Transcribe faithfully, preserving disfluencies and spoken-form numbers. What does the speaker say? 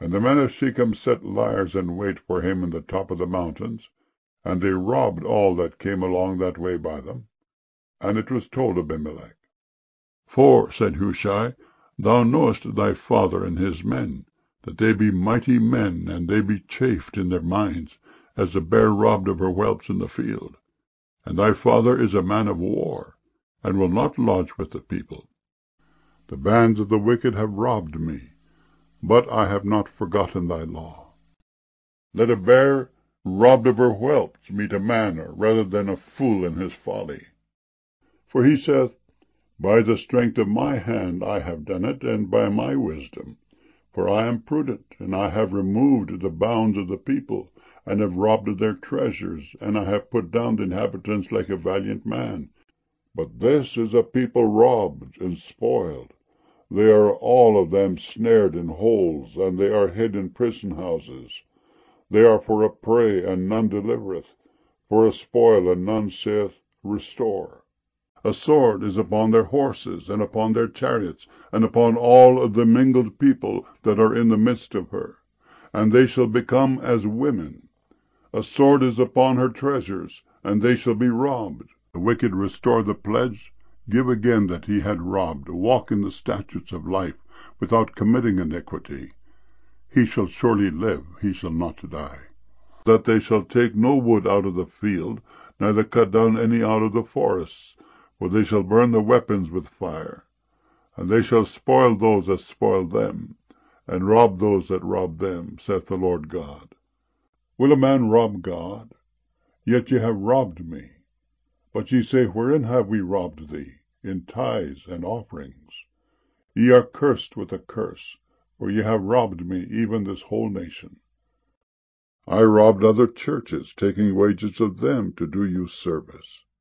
And the men of Shechem set liers in wait for him in the top of the mountains, and they robbed all that came along that way by them. And it was told Abimelech. For, said Hushai, thou knowest thy father and his men, that they be mighty men, and they be chafed in their minds, as a bear robbed of her whelps in the field. And thy father is a man of war, and will not lodge with the people. The bands of the wicked have robbed me, but I have not forgotten thy law. Let a bear robbed of her whelps meet a man rather than a fool in his folly. For he saith, By the strength of my hand I have done it, and by my wisdom. For I am prudent, and I have removed the bounds of the people, and have robbed of their treasures, and I have put down the inhabitants like a valiant man. But this is a people robbed and spoiled. They are all of them snared in holes, and they are hid in prison houses. They are for a prey, and none delivereth, for a spoil, and none saith, Restore. A sword is upon their horses, and upon their chariots, and upon all of the mingled people that are in the midst of her, and they shall become as women. A sword is upon her treasures, and they shall be robbed. The wicked restore the pledge, give again that he had robbed, walk in the statutes of life, without committing iniquity. He shall surely live, he shall not die. That they shall take no wood out of the field, neither cut down any out of the forests, for they shall burn the weapons with fire. And they shall spoil those that spoil them, and rob those that rob them, saith the Lord God. Will a man rob God? Yet ye have robbed me. But ye say, Wherein have we robbed thee? In tithes and offerings. Ye are cursed with a curse, for ye have robbed me, even this whole nation. I robbed other churches, taking wages of them to do you service.